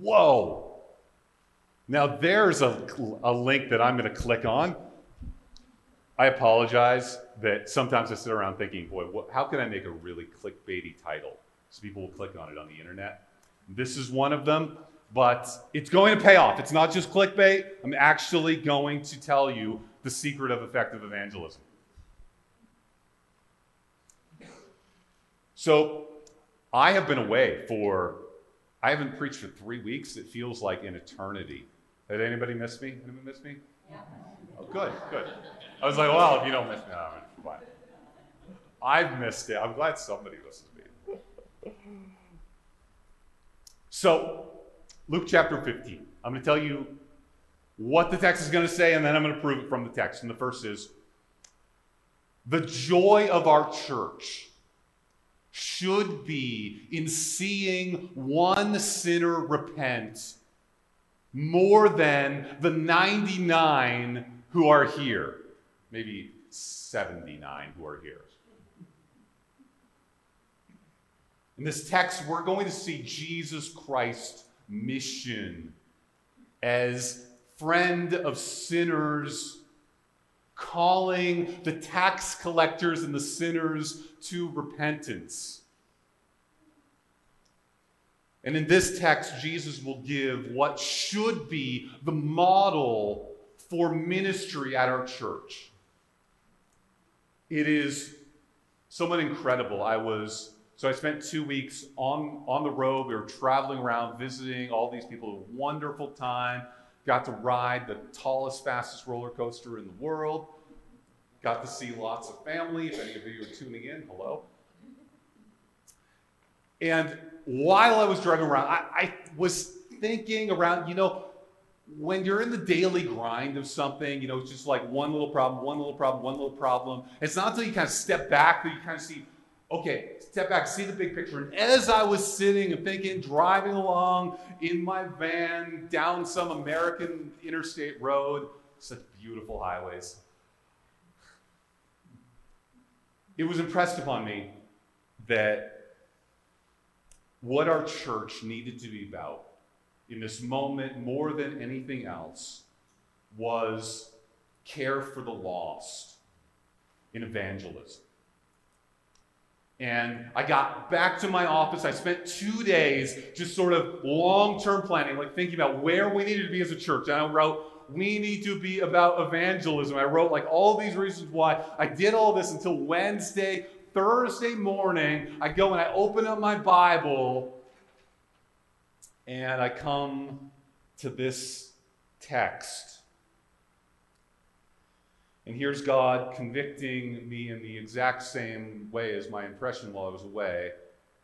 Whoa. Now there's a link that I'm going to click on. I apologize that sometimes I sit around thinking, boy, how can I make a really clickbaity title so people will click on it on the internet? This is one of them, but it's going to pay off. It's not just clickbait. I'm actually going to tell you the secret of effective evangelism. So I have been away I haven't preached for 3 weeks. It feels like an eternity. Did anybody miss me? Anyone miss me? Yeah. Oh, good. I was like, well, if you don't miss me, I'm fine. I've missed it. I'm glad somebody misses me. So, Luke chapter 15. I'm going to tell you what the text is going to say, and then I'm going to prove it from the text. And the first is, the joy of our church should be in seeing one sinner repent more than the 99 who are here. Maybe 79 who are here. In this text, we're going to see Jesus Christ's mission as friend of sinners, calling the tax collectors and the sinners to repentance. And in this text, Jesus will give what should be the model for ministry at our church. It is somewhat incredible. I spent 2 weeks on the road. We were traveling around, visiting all these people. A wonderful time. Got to ride the tallest, fastest roller coaster in the world. Got to see lots of family. If any of you are tuning in, hello. And while I was driving around, I was thinking around, when you're in the daily grind of something, it's just like one little problem. It's not until you kind of step back that you kind of see, okay, step back, see the big picture. And as I was sitting and thinking, driving along in my van down some American interstate road, such beautiful highways, it was impressed upon me that what our church needed to be about in this moment more than anything else was care for the lost in evangelism. And I got back to my office. I spent 2 days just sort of long-term planning, like thinking about where we needed to be as a church. And I wrote, we need to be about evangelism. I wrote like all these reasons why. I did all this until Thursday morning. I go and I open up my Bible and I come to this text. And here's God convicting me in the exact same way as my impression while I was away.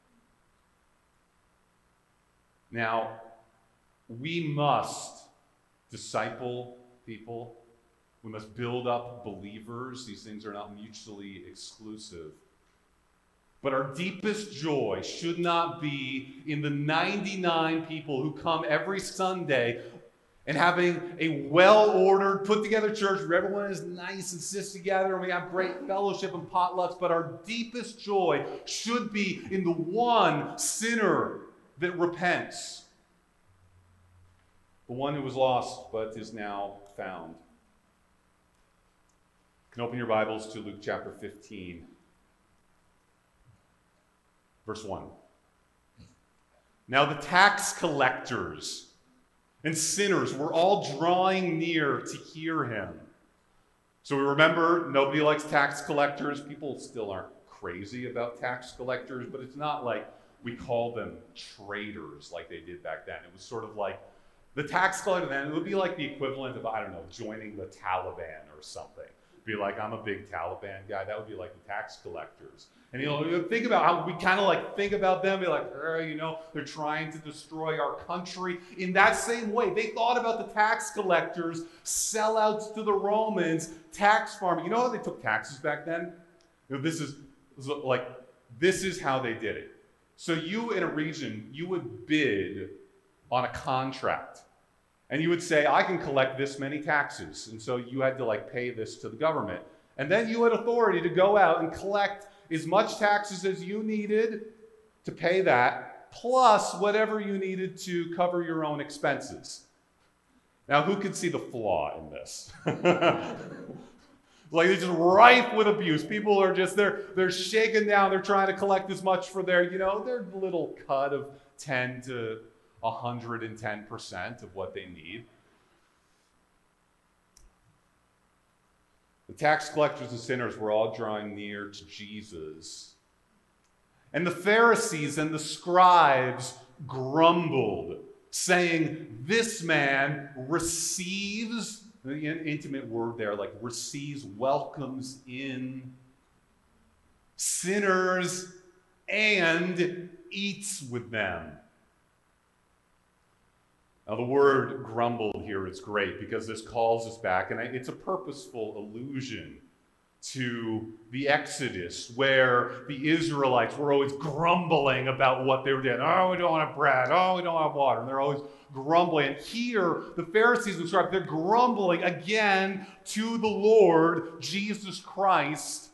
Now, we must disciple people. We must build up believers. These things are not mutually exclusive. But our deepest joy should not be in the 99 people who come every Sunday and having a well-ordered, put-together church where everyone is nice and sits together and we have great fellowship and potlucks. But our deepest joy should be in the one sinner that repents. The one who was lost but is now found. You can open your Bibles to Luke chapter 15. Verse 1. Now the tax collectors and sinners were all drawing near to hear him. So we remember, nobody likes tax collectors. People still aren't crazy about tax collectors, but it's not like we call them traitors like they did back then. It was sort of like the tax collector then, it would be like the equivalent of, joining the Taliban or something. Be like, I'm a big Taliban guy. That would be like the tax collectors. And think about how we kind of think about them, be like, they're trying to destroy our country. In that same way, they thought about the tax collectors, sellouts to the Romans, tax farming. You know how they took taxes back then? This is how they did it. So you in a region, you would bid on a contract. And you would say, I can collect this many taxes. And so you had to pay this to the government. And then you had authority to go out and collect as much taxes as you needed to pay that, plus whatever you needed to cover your own expenses. Now, who can see the flaw in this? Like, it's just rife with abuse. People are just, they're shaken down. They're trying to collect as much for their little cut of 10 to 110% of what they need. The tax collectors and sinners were all drawing near to Jesus. And the Pharisees and the scribes grumbled, saying, this man receives, the intimate word there, like receives, welcomes in sinners and eats with them. Now, the word grumbled here is great because this calls us back, and it's a purposeful allusion to the Exodus, where the Israelites were always grumbling about what they were doing. Oh, we don't have bread. Oh, we don't have water. And they're always grumbling. And here, the Pharisees and scribes, they're grumbling again to the Lord Jesus Christ.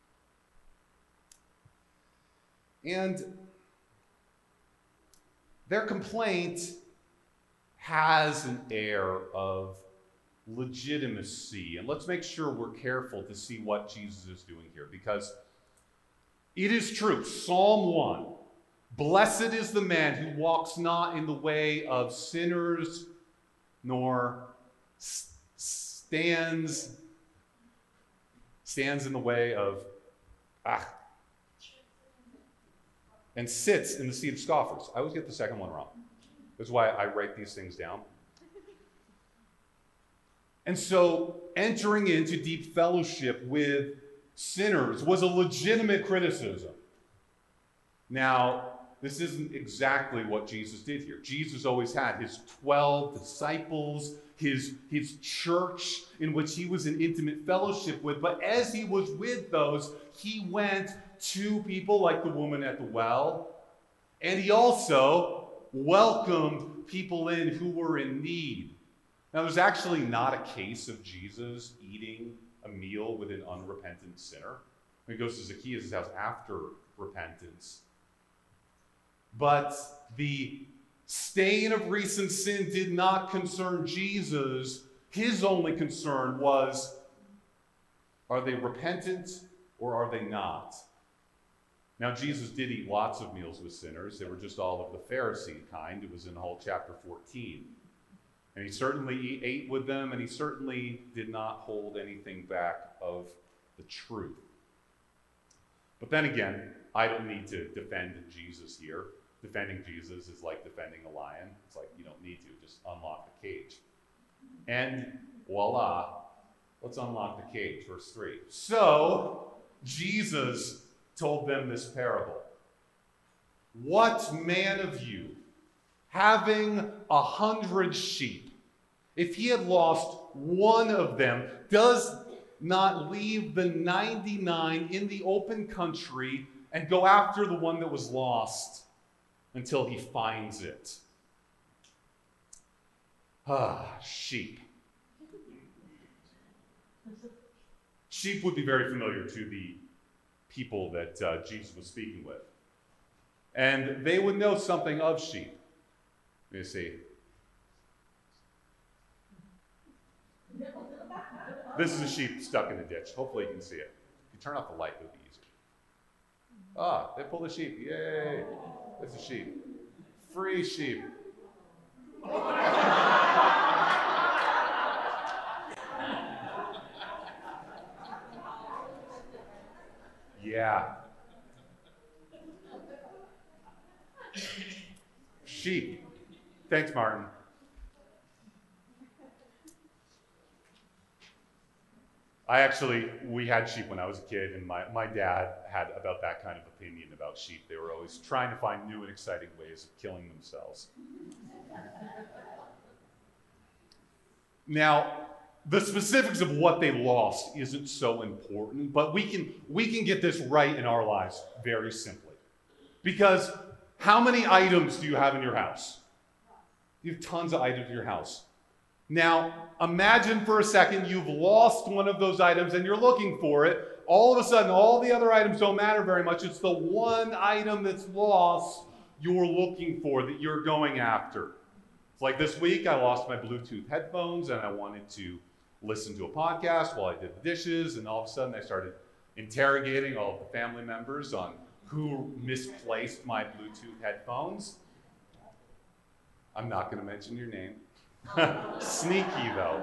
And their complaint has an air of legitimacy. And let's make sure we're careful to see what Jesus is doing here, because it is true. Psalm 1, blessed is the man who walks not in the way of sinners, nor stands in the way of, and sits in the seat of scoffers. I always get the second one wrong. That's why I write these things down. And so entering into deep fellowship with sinners was a legitimate criticism. Now, this isn't exactly what Jesus did here. Jesus always had his 12 disciples, his church in which he was in intimate fellowship with. But as he was with those, he went to people like the woman at the well, and he also welcomed people in who were in need. Now, there's actually not a case of Jesus eating a meal with an unrepentant sinner. He goes to Zacchaeus' house after repentance. But the stain of recent sin did not concern Jesus. His only concern was, are they repentant or are they not? Now, Jesus did eat lots of meals with sinners. They were just all of the Pharisee kind. It was in the whole chapter 14. And he certainly ate with them, and he certainly did not hold anything back of the truth. But then again, I don't need to defend Jesus here. Defending Jesus is like defending a lion. It's like you don't need to. Just unlock the cage. And voila, let's unlock the cage. Verse 3. So, Jesus told them this parable. What man of you, having 100 sheep, if he had lost one of them, does not leave the 99 in the open country and go after the one that was lost until he finds it? Sheep. Sheep would be very familiar to the people that Jesus was speaking with. And they would know something of sheep. Let me see. This is a sheep stuck in a ditch. Hopefully you can see it. If you turn off the light, it'll be easier. They pulled a sheep. Yay. It's a sheep. Free sheep. Yeah. Sheep. Thanks, Martin. We had sheep when I was a kid, and my dad had about that kind of opinion about sheep. They were always trying to find new and exciting ways of killing themselves. Now, the specifics of what they lost isn't so important, but we can get this right in our lives very simply. Because how many items do you have in your house? You have tons of items in your house. Now, imagine for a second you've lost one of those items and you're looking for it. All of a sudden, all the other items don't matter very much. It's the one item that's lost you're looking for, that you're going after. It's like this week, I lost my Bluetooth headphones and I wanted to listen to a podcast while I did the dishes, and all of a sudden I started interrogating all of the family members on who misplaced my Bluetooth headphones. I'm not going to mention your name. Sneaky, though.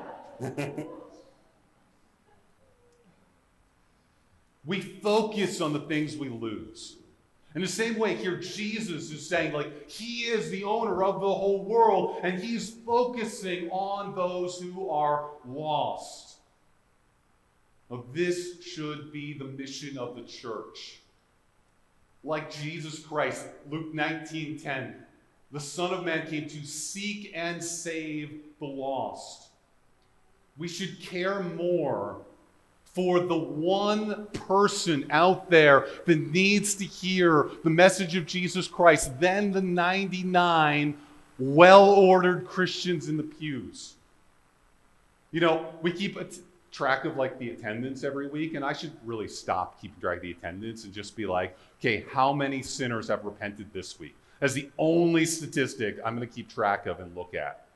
We focus on the things we lose. In the same way, here Jesus is saying, like, he is the owner of the whole world, and he's focusing on those who are lost. Now, this should be the mission of the church. Like Jesus Christ, Luke 19:10, the Son of Man came to seek and save the lost. We should care more for the one person out there that needs to hear the message of Jesus Christ than the 99 well-ordered Christians in the pews. You know, we keep track of like the attendance every week, and I should really stop keeping track of the attendance and just be like, okay, how many sinners have repented this week? That's the only statistic I'm going to keep track of and look at.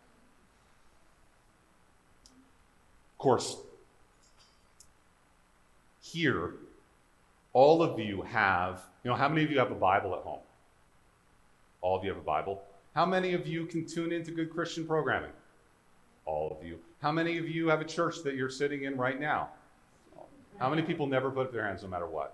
Of course, here, all of you have, how many of you have a Bible at home? All of you have a Bible. How many of you can tune into good Christian programming? All of you. How many of you have a church that you're sitting in right now? How many people never put up their hands no matter what?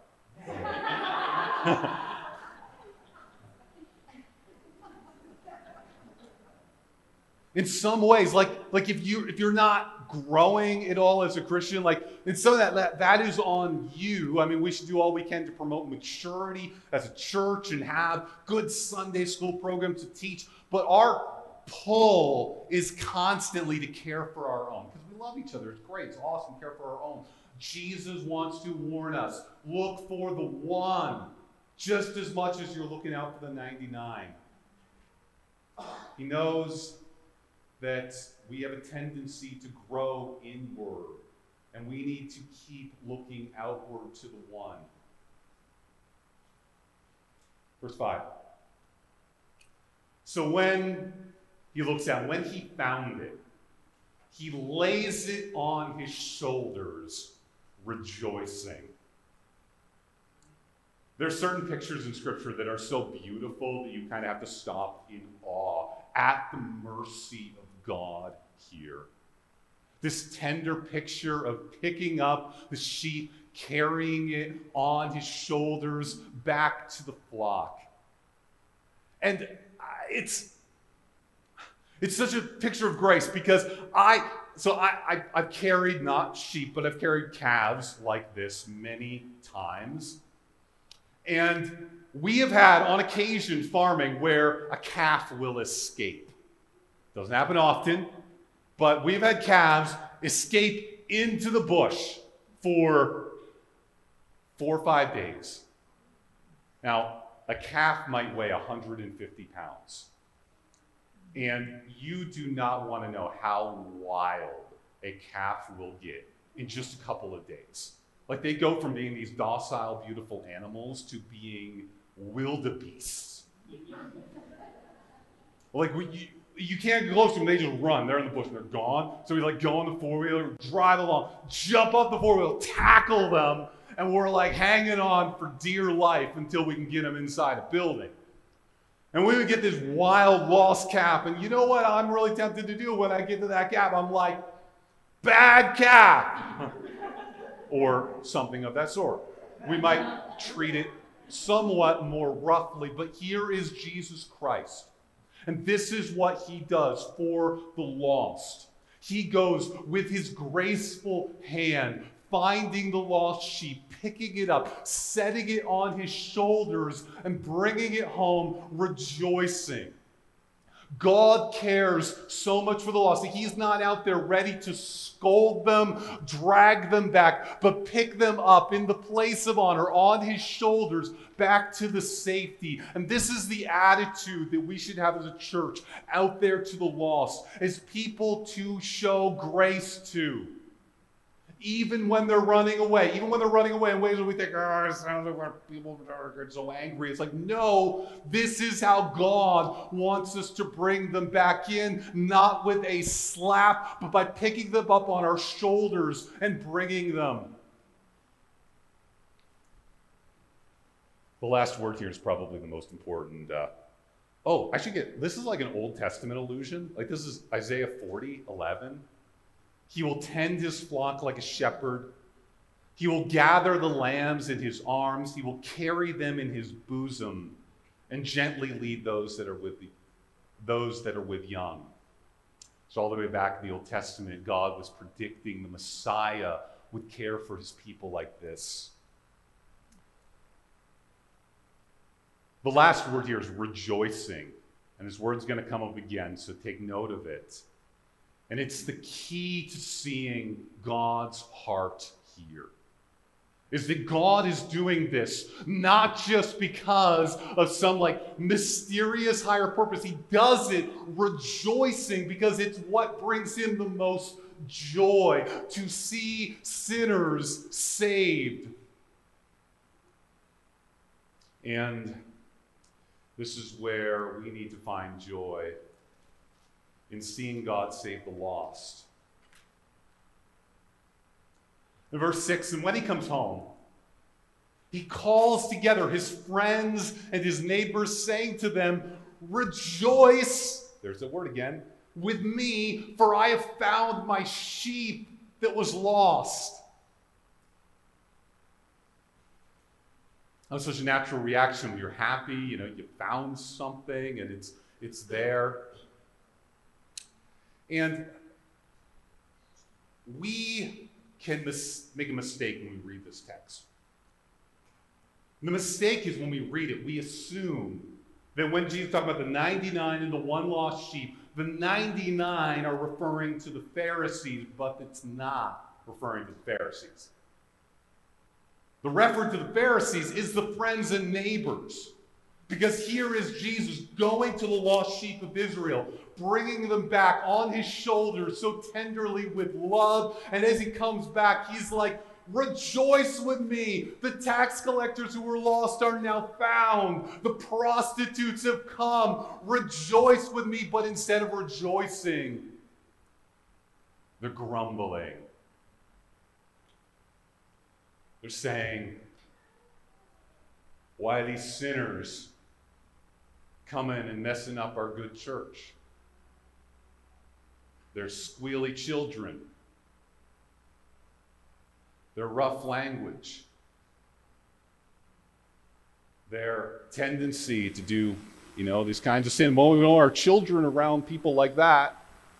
In some ways, like if you're not growing at all as a Christian, like in some of that is on you. I mean, we should do all we can to promote maturity as a church and have good Sunday school programs to teach. But our pull is constantly to care for our own, because we love each other. It's great. It's awesome to care for our own. Jesus wants to warn us, look for the one just as much as you're looking out for the 99. He knows that we have a tendency to grow inward, and we need to keep looking outward to the one. Verse 5. So when he looks down, when he found it, he lays it on his shoulders, rejoicing. There are certain pictures in Scripture that are so beautiful that you kind of have to stop in awe at the mercy of God here. This tender picture of picking up the sheep, carrying it on his shoulders back to the flock. And it's such a picture of grace, because I've carried not sheep, but I've carried calves like this many times. And we have had, on occasion, farming where a calf will escape. Doesn't happen often, but we've had calves escape into the bush for 4 or 5 days. Now, a calf might weigh 150 pounds. And you do not want to know how wild a calf will get in just a couple of days. Like, they go from being these docile, beautiful animals to being wildebeests. Like, you can't get close to them, they just run. They're in the bush and they're gone. So we go on the four-wheeler, drive along, jump off the four-wheeler, tackle them, and we're like hanging on for dear life until we can get them inside a building. And we would get this wild lost calf, and you know what I'm really tempted to do when I get to that calf? I'm like, bad calf! Or something of that sort. We might treat it somewhat more roughly, but here is Jesus Christ. And this is what he does for the lost. He goes with his graceful hand, finding the lost sheep, picking it up, setting it on his shoulders, and bringing it home, rejoicing. God cares so much for the lost that he's not out there ready to scold them, drag them back, but pick them up in the place of honor on his shoulders back to the safety. And this is the attitude that we should have as a church out there to the lost, as people to show grace to. even when they're running away, even when they're running away in ways that we think, oh, it sounds like what people are so angry. It's like, no, this is how God wants us to bring them back in, not with a slap, but by picking them up on our shoulders and bringing them. The last word here is probably the most important. This is like an Old Testament allusion. Like this is Isaiah 40:11. He will tend his flock like a shepherd. He will gather the lambs in his arms. He will carry them in his bosom and gently lead those that are with young. So all the way back in the Old Testament, God was predicting the Messiah would care for his people like this. The last word here is rejoicing. And this word's going to come up again, so take note of it. And it's the key to seeing God's heart here. Is that God is doing this not just because of some mysterious higher purpose. He does it rejoicing because it's what brings him the most joy, to see sinners saved. And this is where we need to find joy, in seeing God save the lost. In verse 6, and when he comes home, he calls together his friends and his neighbors, saying to them, rejoice, there's that word again, with me, for I have found my sheep that was lost. That's such a natural reaction when you're happy, you found something and it's there. And we can make a mistake when we read this text. And the mistake is when we read it, we assume that when Jesus talks about the 99 and the one lost sheep, the 99 are referring to the Pharisees, but it's not referring to the Pharisees. The reference to the Pharisees is the friends and neighbors. Because here is Jesus going to the lost sheep of Israel, bringing them back on his shoulders so tenderly with love. And as he comes back, he's like, rejoice with me. The tax collectors who were lost are now found. The prostitutes have come. Rejoice with me. But instead of rejoicing, they're grumbling. They're saying, why are these sinners coming and messing up our good church? They're squealy children. Their rough language. Their tendency to do, these kinds of sin. Well, we know our children around people like that.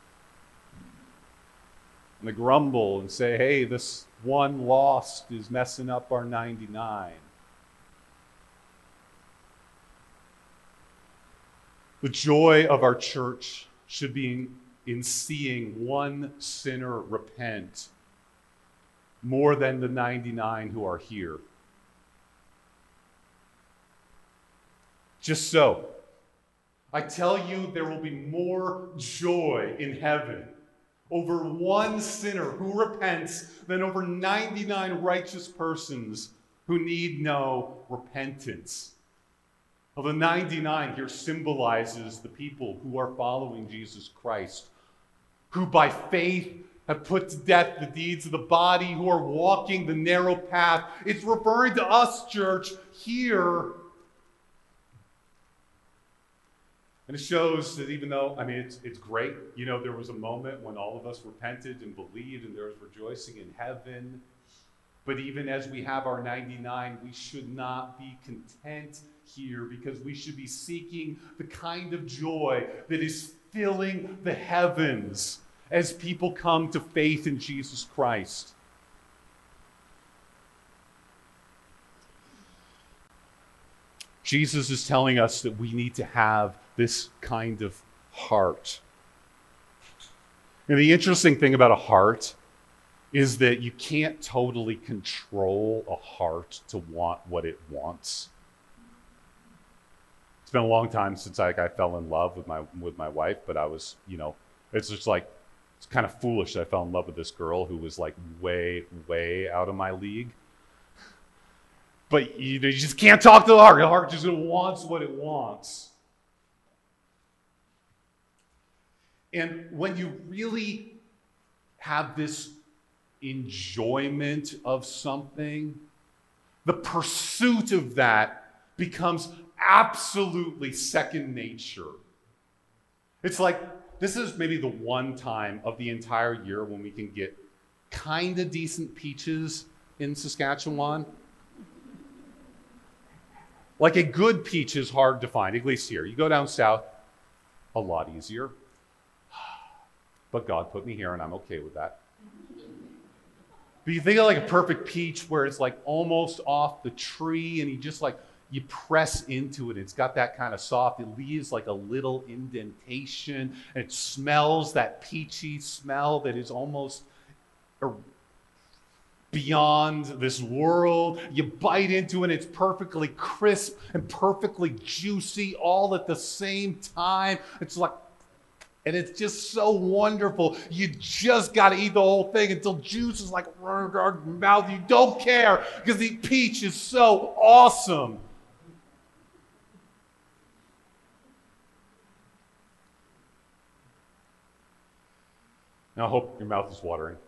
And they grumble and say, hey, this one lost is messing up our 99. The joy of our church should be in seeing one sinner repent more than the 99 who are here. Just so, I tell you, there will be more joy in heaven over one sinner who repents than over 99 righteous persons who need no repentance. Well, the 99 here symbolizes the people who are following Jesus Christ, who by faith have put to death the deeds of the body, who are walking the narrow path. It's referring to us, church, here. And it shows that even though, it's great. There was a moment when all of us repented and believed and there was rejoicing in heaven. But even as we have our 99, we should not be content here, because we should be seeking the kind of joy that is filling the heavens as people come to faith in Jesus Christ. Jesus is telling us that we need to have this kind of heart. And the interesting thing about a heart is that you can't totally control a heart to want what it wants. It's been a long time since I fell in love with my wife, but I was, it's just like, It's kind of foolish that I fell in love with this girl who was like way, way out of my league. But you just can't talk to the heart. The heart just wants what it wants. And when you really have this enjoyment of something, the pursuit of that becomes absolutely second nature. It's like, this is maybe the one time of the entire year when we can get kind of decent peaches in Saskatchewan. Like a good peach is hard to find, at least here. You go down south, a lot easier. But God put me here and I'm okay with that. But you think of like a perfect peach where it's like almost off the tree and you press into it. It's got that kind of soft, it leaves like a little indentation and it smells that peachy smell that is almost beyond this world. You bite into it, it's perfectly crisp and perfectly juicy all at the same time. It's like, and it's just so wonderful. You just got to eat the whole thing until juice is like running out your mouth. You don't care because the peach is so awesome. Now I hope your mouth is watering.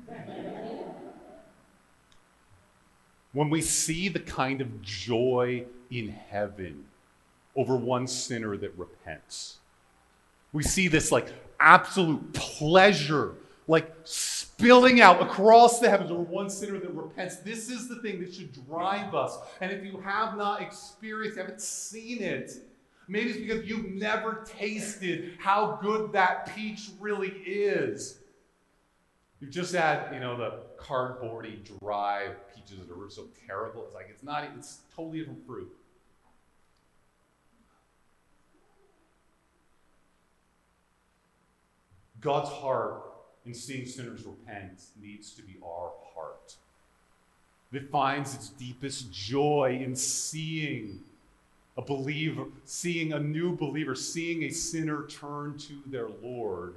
When we see the kind of joy in heaven over one sinner that repents, we see this like absolute pleasure, like spilling out across the heavens over one sinner that repents. This is the thing that should drive us. And if you have not experienced, haven't seen it, maybe it's because you've never tasted how good that peach really is. You've just had, the cardboardy, dry peaches that are so terrible. It's like, it's totally different fruit. God's heart in seeing sinners repent needs to be our heart. It finds its deepest joy in seeing a believer, seeing a new believer, seeing a sinner turn to their Lord.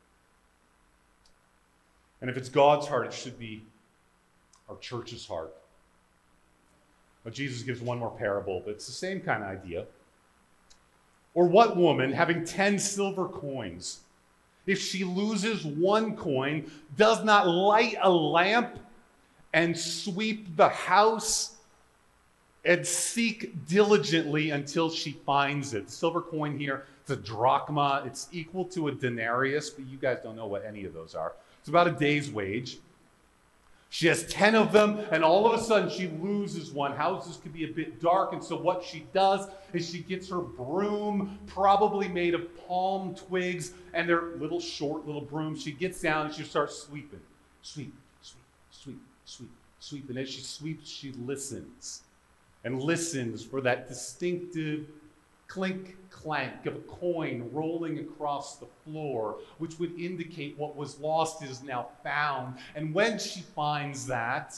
And if it's God's heart, it should be our church's heart. But Jesus gives one more parable, but it's the same kind of idea. Or what woman, having 10 silver coins, if she loses one coin, does not light a lamp and sweep the house and seek diligently until she finds it? The silver coin here, it's a drachma. It's equal to a denarius, but you guys don't know what any of those are. It's about a day's wage. She has 10 of them, and all of a sudden she loses one. Houses can be a bit dark, and so what she does is she gets her broom, probably made of palm twigs, and they're little short little brooms. She gets down and she starts sweeping. Sweep, sweep, sweep, sweep, sweep. And as she sweeps, she listens. And listens for that distinctive clink, clank of a coin rolling across the floor, which would indicate what was lost is now found. And when she finds that,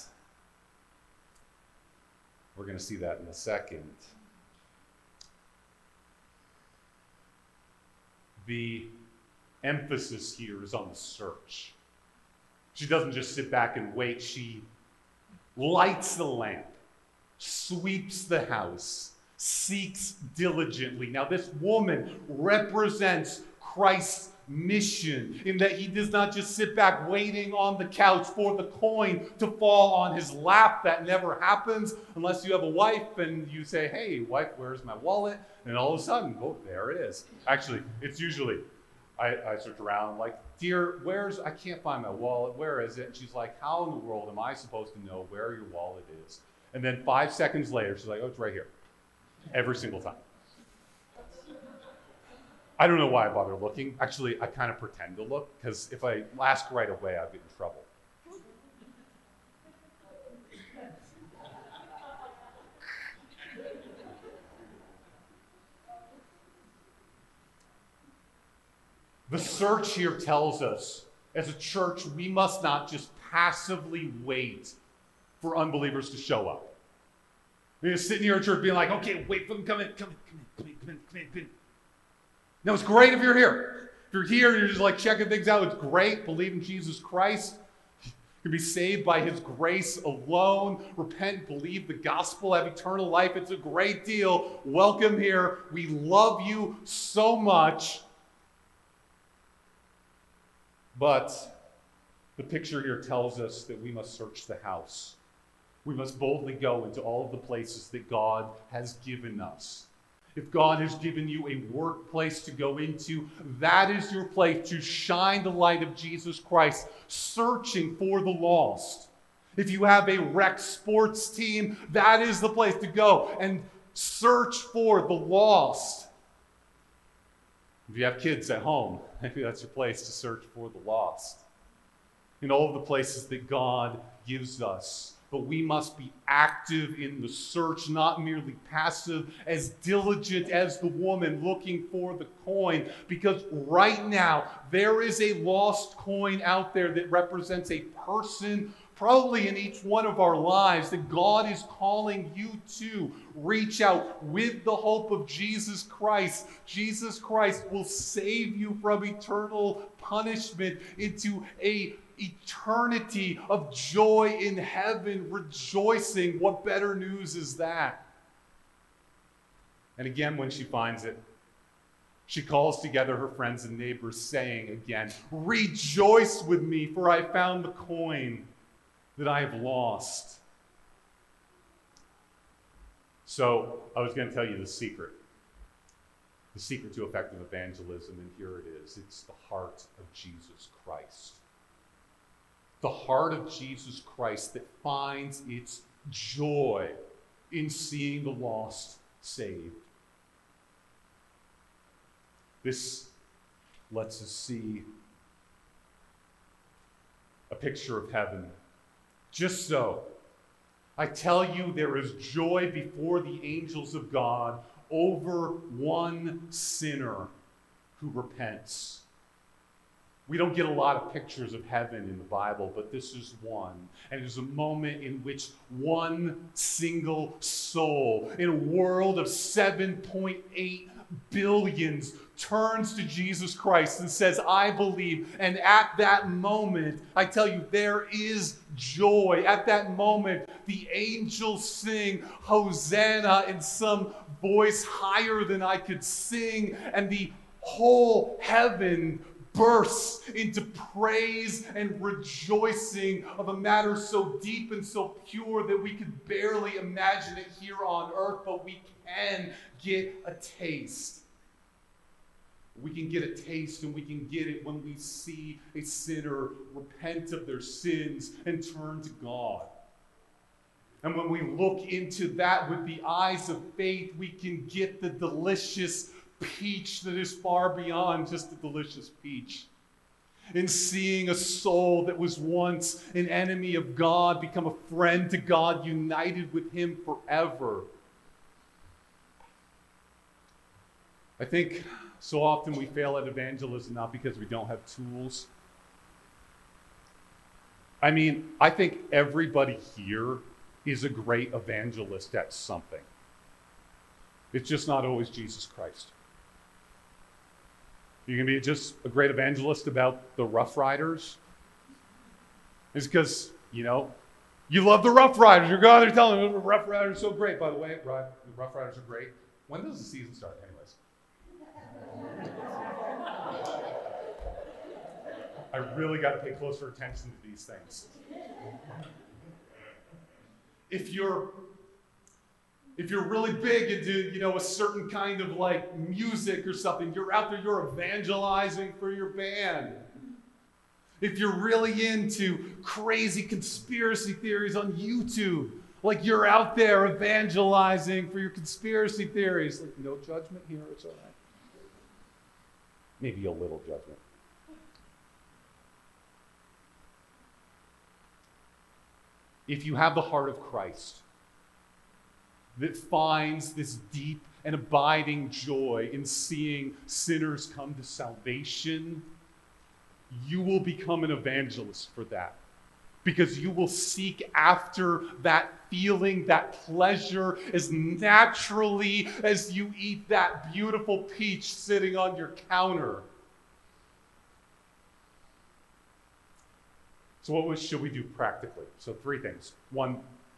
we're going to see that in a second, the emphasis here is on the search. She doesn't just sit back and wait. She lights the lamp, sweeps the house, seeks diligently. Now, this woman represents Christ's mission in that he does not just sit back waiting on the couch for the coin to fall on his lap. That never happens unless you have a wife and you say, "Hey, wife, where's my wallet?" And all of a sudden, oh, there it is. Actually, it's usually, I search around like, "Dear, I can't find my wallet. Where is it?" And she's like, "How in the world am I supposed to know where your wallet is?" And then 5 seconds later, she's like, "Oh, it's right here." Every single time. I don't know why I bother looking. Actually, I kind of pretend to look, because if I ask right away, I'll get in trouble. The search here tells us, as a church, we must not just passively wait for unbelievers to show up. We're just sitting here at church being like, "Okay, wait for them, come in. No, it's great if you're here. If you're here and you're just like checking things out, it's great. Believe in Jesus Christ. You can be saved by his grace alone. Repent, believe the gospel, have eternal life. It's a great deal. Welcome here. We love you so much. But the picture here tells us that we must search the house. We must boldly go into all of the places that God has given us. If God has given you a workplace to go into, that is your place to shine the light of Jesus Christ, searching for the lost. If you have a rec sports team, that is the place to go and search for the lost. If you have kids at home, maybe that's your place to search for the lost. In all of the places that God gives us. But we must be active in the search, not merely passive, as diligent as the woman looking for the coin. Because right now, there is a lost coin out there that represents a person, probably in each one of our lives, that God is calling you to reach out with the hope of Jesus Christ. Jesus Christ will save you from eternal punishment into a eternity of joy in heaven, rejoicing. What better news is that? And again, when she finds it, she calls together her friends and neighbors, saying again, "Rejoice with me, for I found the coin that I have lost." So I was going to tell you the secret to effective evangelism, and here it is. It's the heart of Jesus Christ. The heart of Jesus Christ that finds its joy in seeing the lost saved. This lets us see a picture of heaven. Just so, I tell you, there is joy before the angels of God over one sinner who repents. We don't get a lot of pictures of heaven in the Bible, but this is one. And it is a moment in which one single soul in a world of 7.8 billions turns to Jesus Christ and says, "I believe." And at that moment, I tell you, there is joy. At that moment, the angels sing Hosanna in some voice higher than I could sing, and the whole heaven bursts into praise and rejoicing of a matter so deep and so pure that we could barely imagine it here on earth, but we can get a taste. We can get a taste, and we can get it when we see a sinner repent of their sins and turn to God. And when we look into that with the eyes of faith, we can get the delicious peach that is far beyond just a delicious peach. In seeing a soul that was once an enemy of God become a friend to God, united with him forever. I think so often we fail at evangelism not because we don't have tools. I mean, I think everybody here is a great evangelist at something. It's just not always Jesus Christ. You can be just a great evangelist about the Rough Riders. It's because, you love the Rough Riders. You're going there telling them the Rough Riders are so great. By the way, the Rough Riders are great. When does the season start, anyways? I really got to pay closer attention to these things. If you're really big into, a certain kind of like music or something, you're out there, you're evangelizing for your band. If you're really into crazy conspiracy theories on YouTube, like you're out there evangelizing for your conspiracy theories. Like, no judgment here, it's all right. Maybe a little judgment. If you have the heart of Christ, that finds this deep and abiding joy in seeing sinners come to salvation, you will become an evangelist for that. Because you will seek after that feeling, that pleasure, as naturally as you eat that beautiful peach sitting on your counter. So what should we do practically? So 3 things. 1,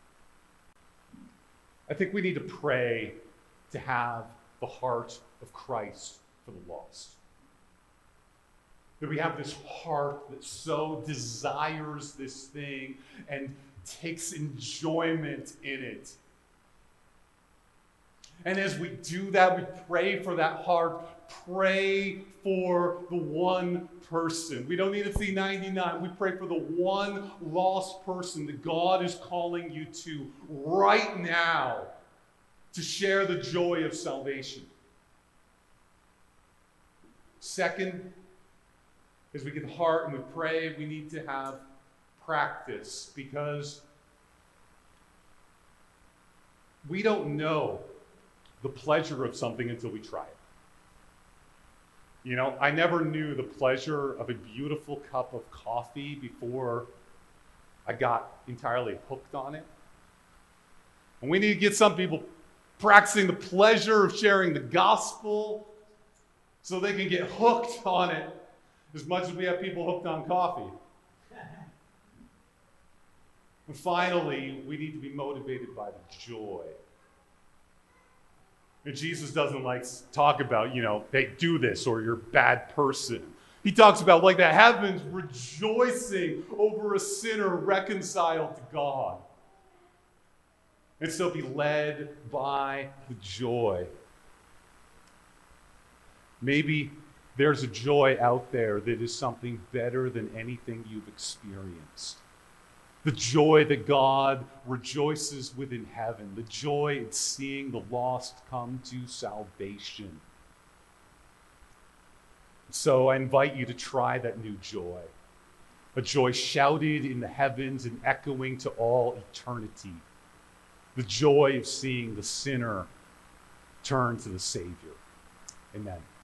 I think we need to pray to have the heart of Christ for the lost. That we have this heart that so desires this thing and takes enjoyment in it. And as we do that, we pray for that heart. Pray for the one person. We don't need to see 99. We pray for the one lost person that God is calling you to right now to share the joy of salvation. Second, as we get the heart and we pray, we need to have practice, because we don't know the pleasure of something until we try it. You know, I never knew the pleasure of a beautiful cup of coffee before I got entirely hooked on it. And we need to get some people practicing the pleasure of sharing the gospel so they can get hooked on it as much as we have people hooked on coffee. And finally, we need to be motivated by the joy. And Jesus doesn't like talk about, hey, do this or you're a bad person. He talks about like the heavens rejoicing over a sinner reconciled to God. And so be led by the joy. Maybe there's a joy out there that is something better than anything you've experienced. The joy that God rejoices with in heaven. The joy in seeing the lost come to salvation. So I invite you to try that new joy. A joy shouted in the heavens and echoing to all eternity. The joy of seeing the sinner turn to the Savior. Amen.